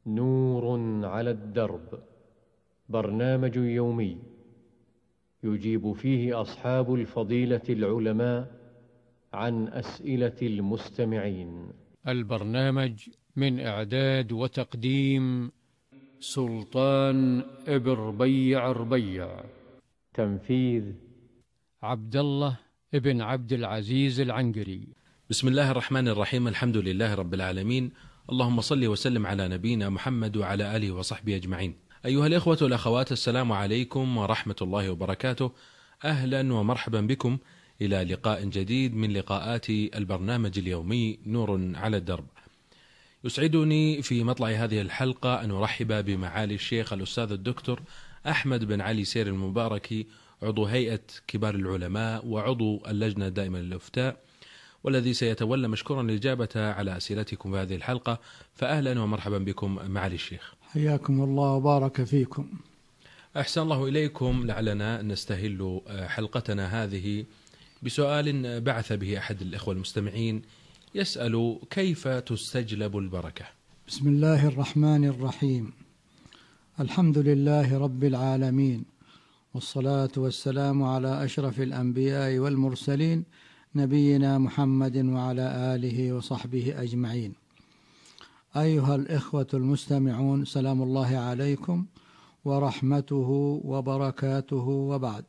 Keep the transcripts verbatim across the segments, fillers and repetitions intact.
نور على الدرب، برنامج يومي يجيب فيه أصحاب الفضيلة العلماء عن أسئلة المستمعين. البرنامج من إعداد وتقديم سلطان ابن ربيع ربيع، تنفيذ عبد الله ابن عبد العزيز العنقري. بسم الله الرحمن الرحيم، الحمد لله رب العالمين، اللهم صل وسلم على نبينا محمد وعلى آله وصحبه أجمعين. أيها الإخوة والأخوات، السلام عليكم ورحمة الله وبركاته. أهلا ومرحبا بكم إلى لقاء جديد من لقاءات البرنامج اليومي نور على الدرب. يسعدني في مطلع هذه الحلقة أن أرحب بمعالي الشيخ الأستاذ الدكتور أحمد بن علي سير المباركي، عضو هيئة كبار العلماء وعضو اللجنة الدائمة للإفتاء، والذي سيتولى مشكورا الإجابة على أسئلتكم في هذه الحلقة. فأهلا ومرحبا بكم معالي الشيخ. حياكم الله وبارك فيكم. أحسن الله إليكم. لعلنا نستهل حلقتنا هذه بسؤال بعث به أحد الإخوة المستمعين، يسأل: كيف تستجلب البركة؟ بسم الله الرحمن الرحيم، الحمد لله رب العالمين، والصلاة والسلام على أشرف الأنبياء والمرسلين، نبينا محمد وعلى آله وصحبه أجمعين. أيها الإخوة المستمعون، سلام الله عليكم ورحمته وبركاته، وبعد.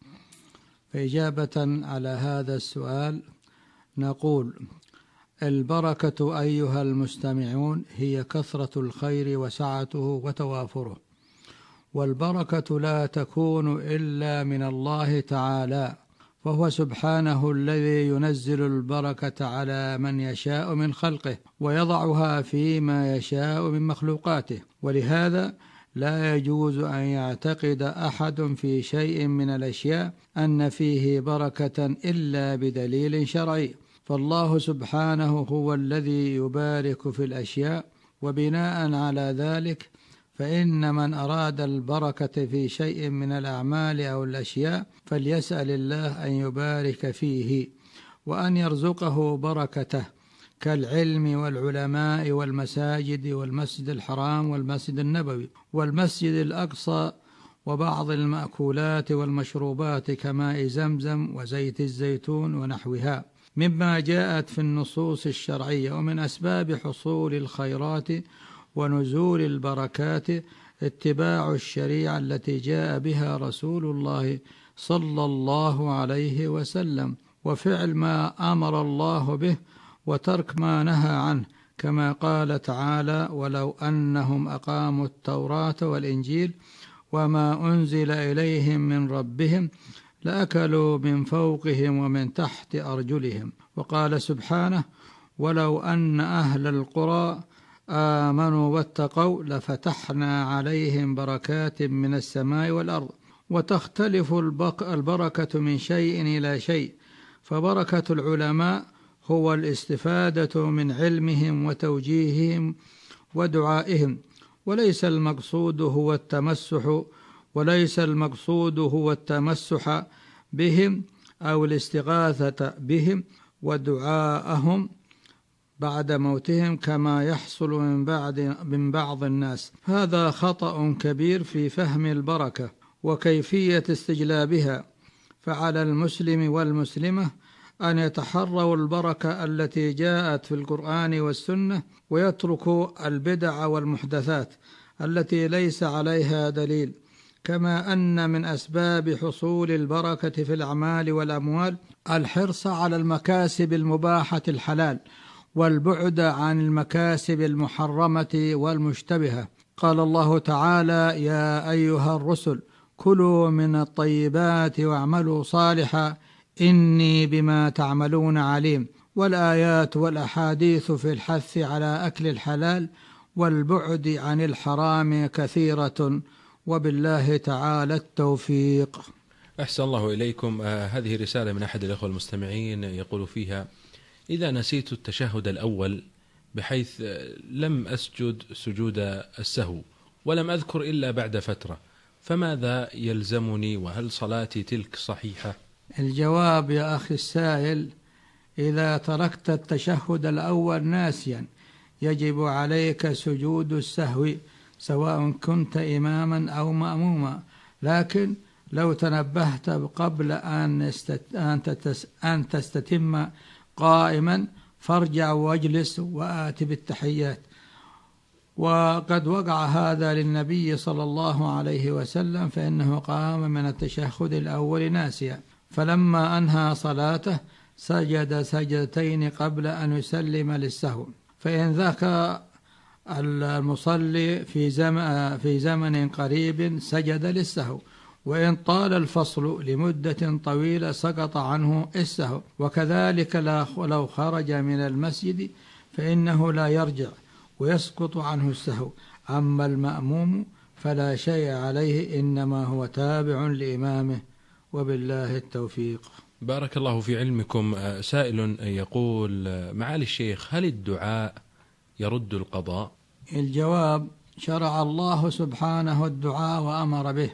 فإجابة على هذا السؤال نقول: البركة أيها المستمعون هي كثرة الخير وسعته وتوافره، والبركة لا تكون إلا من الله تعالى، فهو سبحانه الذي ينزل البركة على من يشاء من خلقه ويضعها فيما يشاء من مخلوقاته، ولهذا لا يجوز أن يعتقد أحد في شيء من الأشياء أن فيه بركة إلا بدليل شرعي، فالله سبحانه هو الذي يبارك في الأشياء، وبناء على ذلك فإن من أراد البركة في شيء من الأعمال أو الأشياء فليسأل الله أن يبارك فيه وأن يرزقه بركته، كالعلم والعلماء والمساجد والمسجد الحرام والمسجد النبوي والمسجد الأقصى، وبعض المأكولات والمشروبات كماء زمزم وزيت الزيتون ونحوها مما جاءت في النصوص الشرعية. ومن أسباب حصول الخيرات ونزول البركات اتباع الشريعة التي جاء بها رسول الله صلى الله عليه وسلم، وفعل ما أمر الله به وترك ما نهى عنه، كما قال تعالى: ولو أنهم أقاموا التوراة والإنجيل وما أنزل إليهم من ربهم لأكلوا من فوقهم ومن تحت أرجلهم. وقال سبحانه: ولو أن أهل القرى آمنوا واتقوا لفتحنا عليهم بركات من السماء والأرض. وتختلف البركة من شيء إلى شيء، فبركة العلماء هو الاستفادة من علمهم وتوجيههم ودعائهم، وليس المقصود هو التمسح وليس المقصود هو التمسح بهم أو الاستغاثة بهم ودعاءهم بعد موتهم كما يحصل من بعد من بعض الناس. هذا خطأ كبير في فهم البركة وكيفية استجلابها، فعلى المسلم والمسلمة أن يتحروا البركة التي جاءت في القرآن والسنة، ويتركوا البدع والمحدثات التي ليس عليها دليل. كما أن من أسباب حصول البركة في الأعمال والأموال الحرص على المكاسب المباحة الحلال، والبعد عن المكاسب المحرمة والمشتبهة. قال الله تعالى: يا أيها الرسل كلوا من الطيبات واعملوا صالحا إني بما تعملون عليم. والآيات والأحاديث في الحث على أكل الحلال والبعد عن الحرام كثيرة، وبالله تعالى التوفيق. أحسن الله إليكم. آه هذه رسالة من أحد الأخوة المستمعين يقول فيها: إذا نسيت التشهد الأول بحيث لم أسجد سجود السهو ولم أذكر إلا بعد فترة، فماذا يلزمني، وهل صلاتي تلك صحيحة؟ الجواب يا أخي السائل: إذا تركت التشهد الأول ناسيا يجب عليك سجود السهو سواء كنت إماما أو مأموما، لكن لو تنبهت قبل أن تستتم قائما فارجع واجلس وآت بالتحيات. وقد وقع هذا للنبي صلى الله عليه وسلم، فإنه قام من التشهد الأول ناسيا، فلما أنهى صلاته سجد سجدتين قبل أن يسلم للسهو. فإن ذاك المصلي في زمن في زمن قريب سجد للسهو، وإن طال الفصل لمدة طويلة سقط عنه السهو. وكذلك لو خرج من المسجد فإنه لا يرجع ويسقط عنه السهو. أما المأموم فلا شيء عليه، إنما هو تابع لإمامه، وبالله التوفيق. بارك الله في علمكم. سائل يقول: معالي الشيخ، هل الدعاء يرد القضاء؟ الجواب: شرع الله سبحانه الدعاء وأمر به.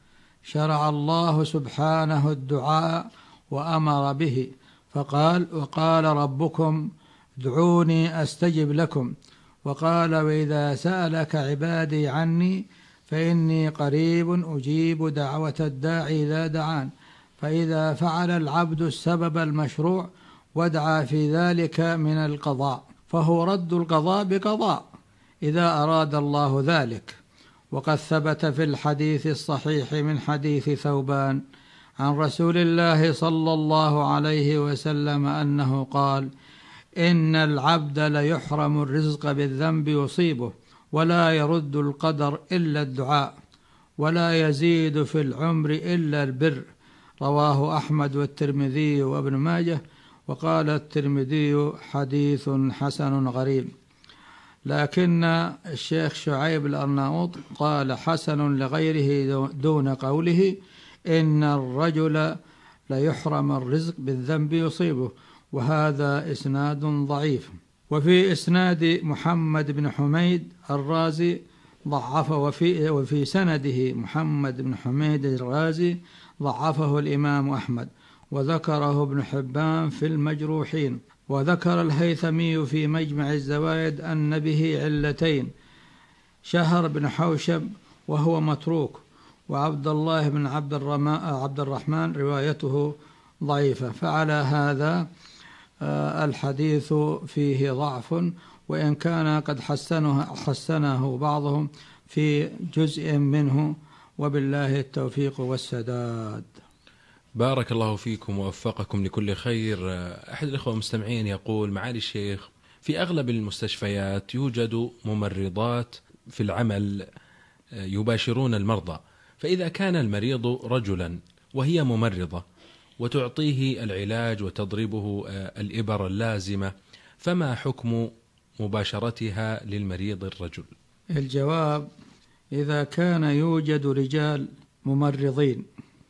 شرع الله سبحانه الدعاء وأمر به، فقال: وقال ربكم ادعوني أستجب لكم. وقال: وإذا سألك عبادي عني فإني قريب أجيب دعوة الداعي إذا دعان. فإذا فعل العبد السبب المشروع ودعا في ذلك من القضاء فهو رد القضاء بقضاء إذا أراد الله ذلك. وقد ثبت في الحديث الصحيح من حديث ثوبان عن رسول الله صلى الله عليه وسلم أنه قال: إن العبد ليحرم الرزق بالذنب يصيبه، ولا يرد القدر إلا الدعاء، ولا يزيد في العمر إلا البر. رواه أحمد والترمذي وابن ماجه. وقال الترمذي: حديث حسن غريب. لكن الشيخ شعيب الأرناؤوط قال حسن لغيره دون قوله إن الرجل ليحرم الرزق بالذنب يصيبه، وهذا إسناد ضعيف. وفي إسناد محمد بن حميد الرازي ضعفه، وفي, وفي سنده محمد بن حميد الرازي ضعفه الإمام أحمد، وذكره ابن حبان في المجروحين. وذكر الهيثمي في مجمع الزوائد أن به علتين: شهر بن حوشب وهو متروك، وعبد الله بن عبد الرحمن روايته ضعيفة. فعلى هذا الحديث فيه ضعف، وإن كان قد حسنه, حسنه بعضهم في جزء منه، وبالله التوفيق والسداد. بارك الله فيكم ووفقكم لكل خير. أحد الأخوة المستمعين يقول: معالي الشيخ، في أغلب المستشفيات يوجد ممرضات في العمل يباشرون المرضى، فإذا كان المريض رجلا وهي ممرضة وتعطيه العلاج وتضربه الإبر اللازمة، فما حكم مباشرتها للمريض الرجل؟ الجواب: إذا كان يوجد رجال ممرضين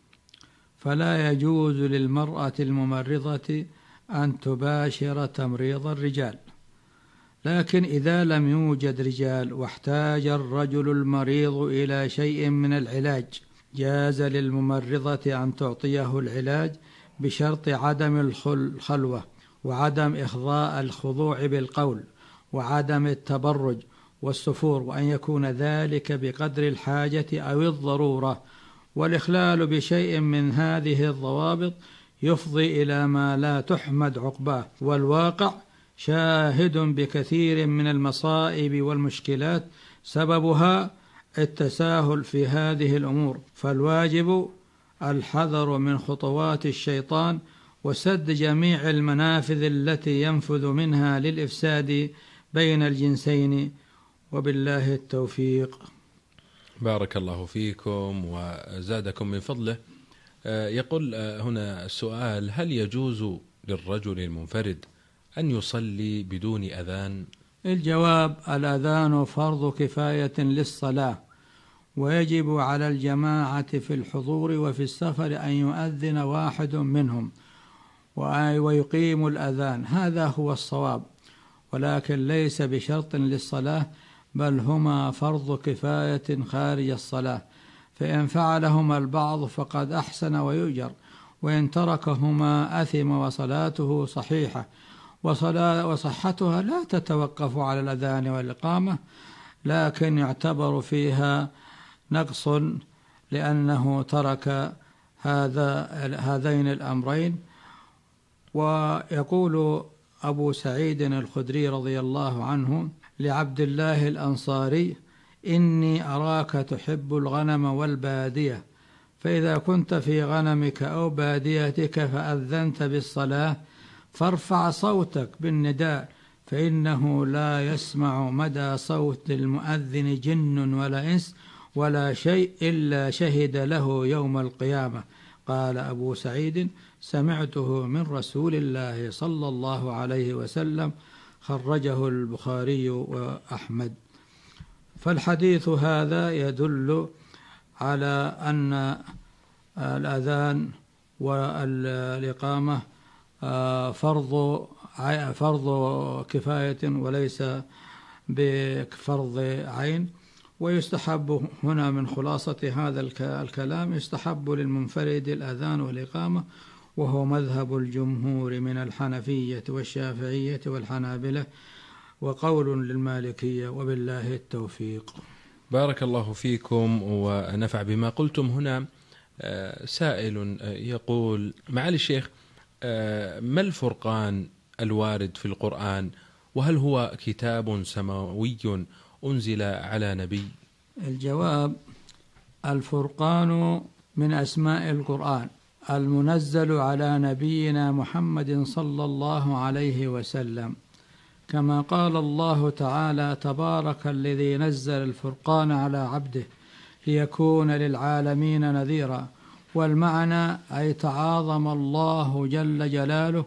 فلا يجوز للمرأة الممرضة أن تباشر تمريض الرجال. لكن إذا لم يوجد رجال واحتاج الرجل المريض إلى شيء من العلاج جاز للممرضة أن تعطيه العلاج بشرط عدم الخلوة، وعدم إخضاء الخضوع بالقول، وعدم التبرج والسفور، وأن يكون ذلك بقدر الحاجة أو الضرورة. والإخلال بشيء من هذه الضوابط يفضي إلى ما لا تحمد عقباه، والواقع شاهد بكثير من المصائب والمشكلات سببها التساهل في هذه الأمور. فالواجب الحذر من خطوات الشيطان وسد جميع المنافذ التي ينفذ منها للإفساد بين الجنسين، وبالله التوفيق. بارك الله فيكم وزادكم من فضله. يقول هنا السؤال: هل يجوز للرجل المنفرد أن يصلي بدون أذان؟ الجواب: الأذان فرض كفاية للصلاة، ويجب على الجماعة في الحضور وفي السفر أن يؤذن واحد منهم ويقيم الأذان، هذا هو الصواب، ولكن ليس بشرط للصلاة، بل هما فرض كفاية خارج الصلاة، فإن فعلهما البعض فقد أحسن ويؤجر، وإن تركهما أثم وصلاته صحيحة. وصحتها لا تتوقف على الأذان والإقامة، لكن يعتبر فيها نقص لأنه ترك هذا هذين الأمرين. ويقول أبو سعيد الخدري رضي الله عنه لعبد الله الأنصاري: إني أراك تحب الغنم والبادية، فإذا كنت في غنمك أو باديتك فأذنت بالصلاة فارفع صوتك بالنداء، فإنه لا يسمع مدى صوت المؤذن جن ولا إنس ولا شيء إلا شهد له يوم القيامة. قال أبو سعيد: سمعته من رسول الله صلى الله عليه وسلم، خرجه البخاري وأحمد. فالحديث هذا يدل على أن الأذان والإقامة فرض فرض كفاية وليس بفرض عين. ويستحب هنا من خلاصة هذا الكلام يستحب للمنفرد الأذان والإقامة، وهو مذهب الجمهور من الحنفية والشافعية والحنابلة، وقول للمالكية، وبالله التوفيق. بارك الله فيكم ونفع بما قلتم. هنا سائل يقول: معالي الشيخ، ما الفرقان الوارد في القرآن، وهل هو كتاب سماوي أنزل على نبي؟ الجواب: الفرقان من أسماء القرآن المنزل على نبينا محمد صلى الله عليه وسلم، كما قال الله تعالى: تبارك الذي نزل الفرقان على عبده ليكون للعالمين نذيرا. والمعنى أي تعاظم الله جل جلاله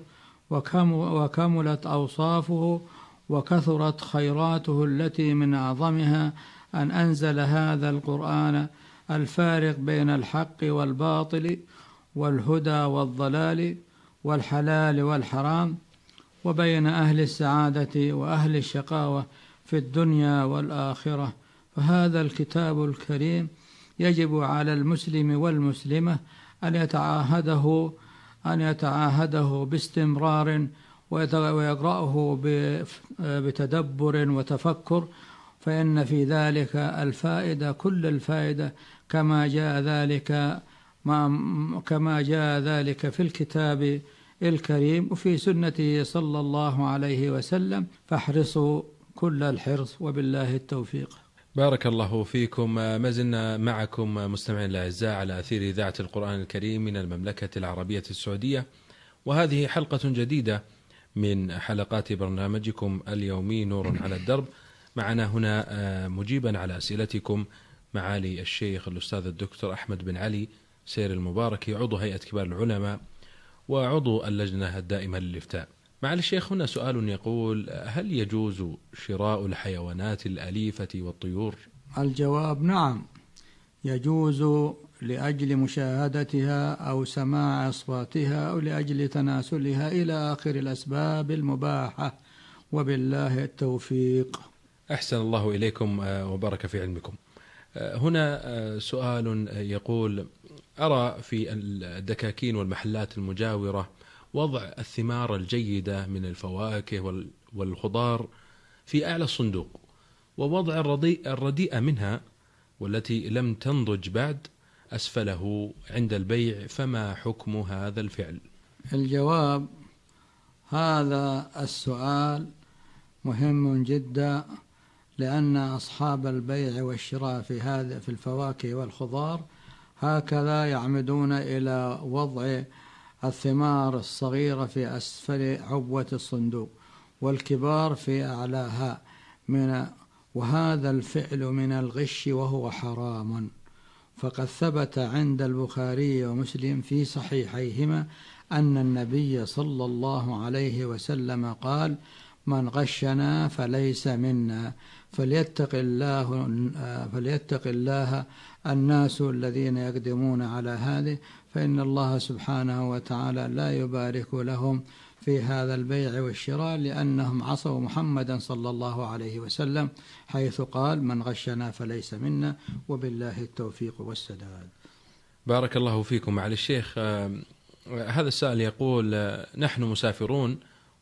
وكملت أوصافه وكثرت خيراته، التي من أعظمها أن أنزل هذا القرآن الفارق بين الحق والباطل والهدى والضلال والحلال والحرام، وبين أهل السعادة وأهل الشقاوة في الدنيا والآخرة. فهذا الكتاب الكريم يجب على المسلم والمسلمة أن يتعاهده أن يتعاهده باستمرار ويقرأه بتدبر وتفكر، فإن في ذلك الفائدة كل الفائدة، كما جاء ذلك كما جاء ذلك في الكتاب الكريم وفي سنته صلى الله عليه وسلم، فاحرصوا كل الحرص، وبالله التوفيق. بارك الله فيكم. ما زلنا معكم مستمعين الأعزاء على أثير إذاعة القرآن الكريم من المملكة العربية السعودية، وهذه حلقة جديدة من حلقات برنامجكم اليومي نور على الدرب. معنا هنا مجيبا على أسئلتكم معالي الشيخ الأستاذ الدكتور أحمد بن علي سير المباركي، عضو هيئة كبار العلماء وعضو اللجنة الدائمة للإفتاء. معالي الشيخ، هنا سؤال يقول: هل يجوز شراء الحيوانات الأليفة والطيور؟ الجواب: نعم، يجوز لأجل مشاهدتها أو سماع أصواتها أو لأجل تناسلها إلى آخر الأسباب المباحة، وبالله التوفيق. أحسن الله إليكم وبارك في علمكم. هنا سؤال يقول: أرى في الدكاكين والمحلات المجاورة وضع الثمار الجيدة من الفواكه والخضار في أعلى الصندوق، ووضع الرديئة منها والتي لم تنضج بعد أسفله عند البيع، فما حكم هذا الفعل؟ الجواب: هذا السؤال مهم جدا، لأن أصحاب البيع والشراء في هذا في الفواكه والخضار هكذا يعمدون إلى وضع الثمار الصغيرة في أسفل عبوة الصندوق والكبار في أعلاها، من وهذا الفعل من الغش وهو حرام. فقد ثبت عند البخاري ومسلم في صحيحيهما أن النبي صلى الله عليه وسلم قال: من غشنا فليس منا. فليتق الله فليتق الله الناس الذين يقدمون على هذه، فإن الله سبحانه وتعالى لا يبارك لهم في هذا البيع والشراء، لأنهم عصوا محمدا صلى الله عليه وسلم حيث قال: من غشنا فليس منا، وبالله التوفيق والسداد. بارك الله فيكم. معالي الشيخ، هذا السائل يقول: نحن مسافرون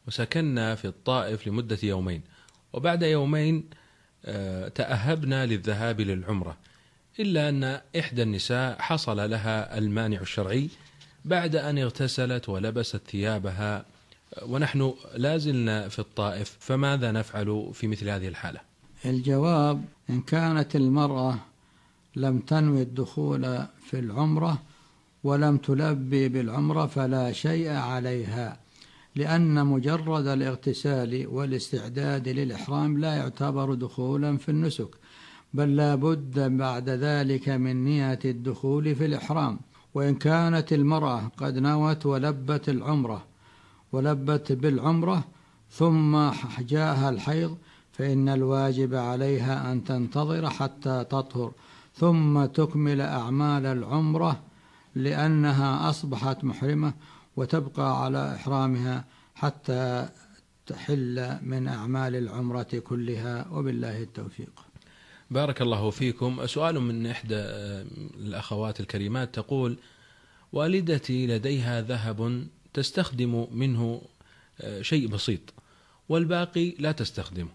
وسكننا في الطائف لمدة يومين، وبعد يومين تأهبنا للذهاب للعمرة، إلا أن إحدى النساء حصل لها المانع الشرعي بعد أن اغتسلت ولبست ثيابها ونحن لازلنا في الطائف، فماذا نفعل في مثل هذه الحالة؟ الجواب: إن كانت المرأة لم تنوي الدخول في العمرة ولم تلبي بالعمرة فلا شيء عليها، لأن مجرد الاغتسال والاستعداد للإحرام لا يعتبر دخولا في النسك، بل لا بد بعد ذلك من نية الدخول في الإحرام. وإن كانت المرأة قد نوت ولبت العمرة ولبت بالعمرة ثم جاءها الحيض، فإن الواجب عليها أن تنتظر حتى تطهر ثم تكمل أعمال العمرة، لأنها أصبحت محرمة، وتبقى على إحرامها حتى تحل من أعمال العمرة كلها، وبالله التوفيق. بارك الله فيكم. سؤال من إحدى الأخوات الكريمات تقول: والدتي لديها ذهب تستخدم منه شيء بسيط والباقي لا تستخدمه،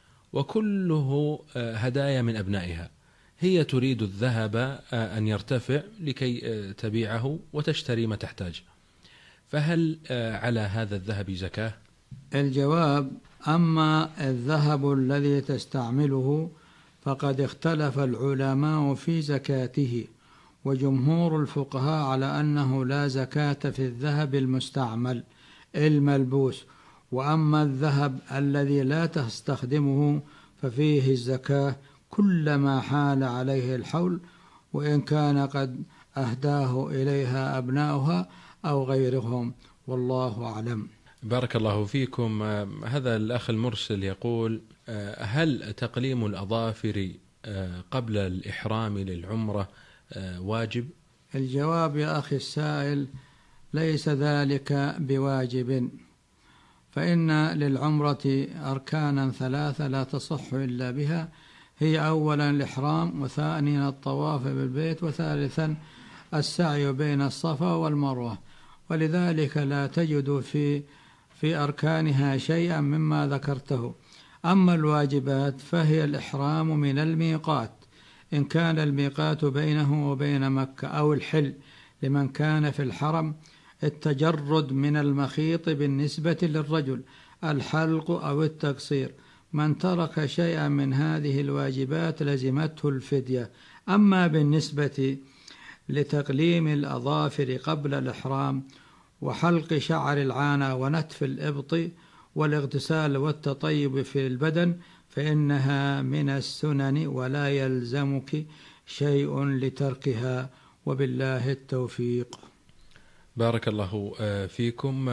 وكله هدايا من أبنائها، هي تريد الذهب أن يرتفع لكي تبيعه وتشتري ما تحتاج، فهل على هذا الذهب زكاة؟ الجواب: أما الذهب الذي تستعمله فقد اختلف العلماء في زكاته، وجمهور الفقهاء على أنه لا زكاة في الذهب المستعمل الملبوس، وأما الذهب الذي لا تستخدمه ففيه الزكاة كلما حال عليه الحول، وإن كان قد أهداه إليها أبناؤها أو غيرهم، والله أعلم. بارك الله فيكم. هذا الأخ المرسل يقول: هل تقليم الأظافر قبل الإحرام للعمرة واجب؟ الجواب يا أخي السائل: ليس ذلك بواجب، فإن للعمرة أركانا ثلاثة لا تصح إلا بها، هي أولا الإحرام، وثانيا الطواف بالبيت، وثالثا السعي بين الصفا والمروة، ولذلك لا تجد في في أركانها شيئا مما ذكرته. أما الواجبات فهي الإحرام من الميقات، إن كان الميقات بينه وبين مكة، أو الحل لمن كان في الحرم، التجرد من المخيط بالنسبة للرجل، الحلق أو التقصير. من ترك شيئا من هذه الواجبات لزمته الفدية. أما بالنسبة لتقليم الأظافر قبل الإحرام وحلق شعر العانة ونتف الإبط والاغتسال والتطيب في البدن فإنها من السنن ولا يلزمك شيء لتركها، وبالله التوفيق. بارك الله فيكم.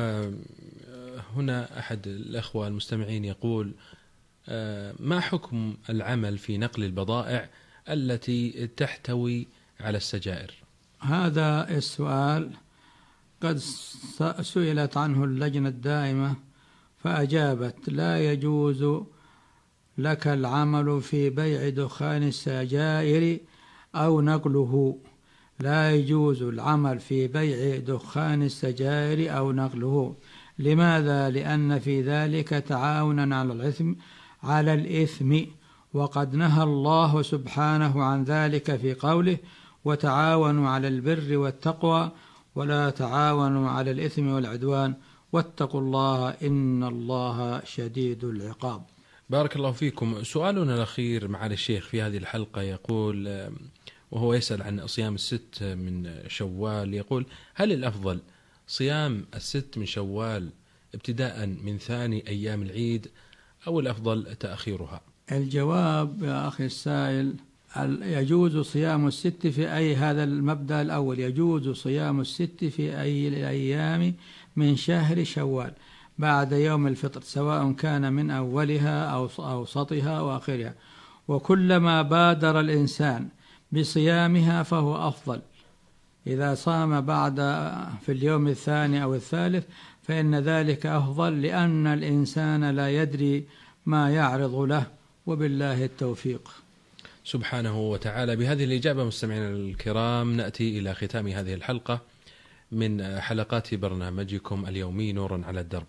هنا أحد الأخوة المستمعين يقول: ما حكم العمل في نقل البضائع التي تحتوي على السجائر؟ هذا السؤال قد سئلت عنه اللجنة الدائمة فأجابت: لا يجوز لك العمل في بيع دخان السجائر أو نقله. لا يجوز العمل في بيع دخان السجائر أو نقله. لماذا؟ لأن في ذلك تعاونا على الإثم على الإثم وقد نهى الله سبحانه عن ذلك في قوله: وتعاونوا على البر والتقوى ولا تعاونوا على الإثم والعدوان واتقوا الله إن الله شديد العقاب. بارك الله فيكم. سؤالنا الأخير معالي الشيخ في هذه الحلقة يقول، وهو يسأل عن صيام الست من شوال، يقول: هل الأفضل صيام الست من شوال ابتداء من ثاني أيام العيد أو الأفضل تأخيرها؟ الجواب يا أخي السائل: يجوز صيام الست في أي هذا المبدأ الأول يجوز صيام الست في أي الأيام من شهر شوال بعد يوم الفطر، سواء كان من أولها أو أوسطها وآخرها، وكلما بادر الإنسان بصيامها فهو أفضل. إذا صام بعد في اليوم الثاني أو الثالث فإن ذلك أفضل، لأن الإنسان لا يدري ما يعرض له، وبالله التوفيق. سبحانه وتعالى. بهذه الإجابة مستمعينا الكرام نأتي إلى ختام هذه الحلقة من حلقات برنامجكم اليومي نور على الدرب.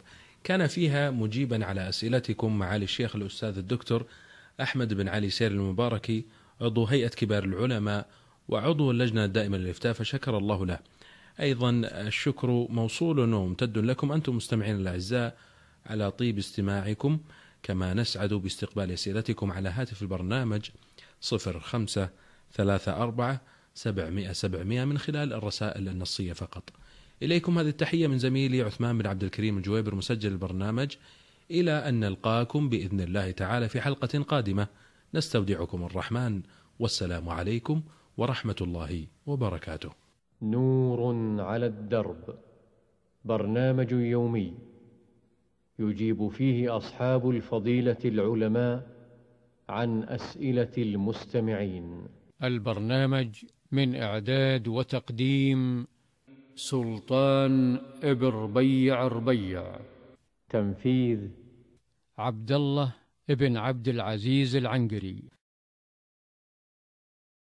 كان فيها مجيبا على أسئلتكم معالي الشيخ الأستاذ الدكتور أحمد بن علي سير المباركي، عضو هيئة كبار العلماء وعضو اللجنة الدائمة للإفتاء، فشكر الله له. أيضا الشكر موصول وممتد لكم أنتم مستمعين الأعزاء على طيب استماعكم، كما نسعد باستقبال أسئلتكم على هاتف البرنامج صفر خمسة ثلاثة أربعة سبعمائة سبعمائة من خلال الرسائل النصية فقط. إليكم هذه التحية من زميلي عثمان بن عبد الكريم الجويبر مسجل البرنامج، إلى أن نلقاكم بإذن الله تعالى في حلقة قادمة، نستودعكم الرحمن، والسلام عليكم ورحمة الله وبركاته. نور على الدرب، برنامج يومي يجيب فيه أصحاب الفضيلة العلماء عن أسئلة المستمعين. البرنامج من إعداد وتقديم سلطان ابن ربيع ربيع، تنفيذ عبد الله ابن عبد العزيز العنقري.